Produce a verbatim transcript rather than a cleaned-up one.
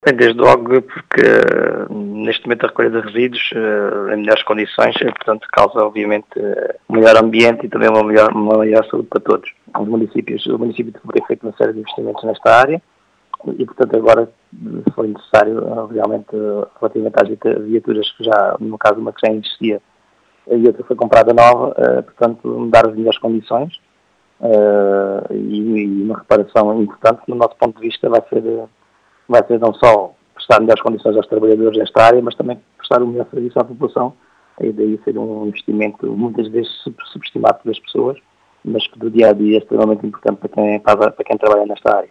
Bem, desde logo porque uh, neste momento a recolha de resíduos uh, em melhores condições, uh, portanto causa obviamente uh, um melhor ambiente e também uma melhor, uma melhor saúde para todos. Os municípios, o município tem feito uma série de investimentos nesta área e portanto agora foi necessário uh, realmente uh, relativamente às viaturas que já, no caso uma que já existia e outra foi comprada nova, uh, portanto dar as melhores condições uh, e, e uma reparação importante que no nosso ponto de vista vai ser... Uh, vai ser não só prestar melhores condições aos trabalhadores desta área, mas também prestar o melhor serviço à população, e daí ser um investimento muitas vezes subestimado pelas pessoas, mas que do dia a dia é extremamente importante para quem, para quem trabalha nesta área.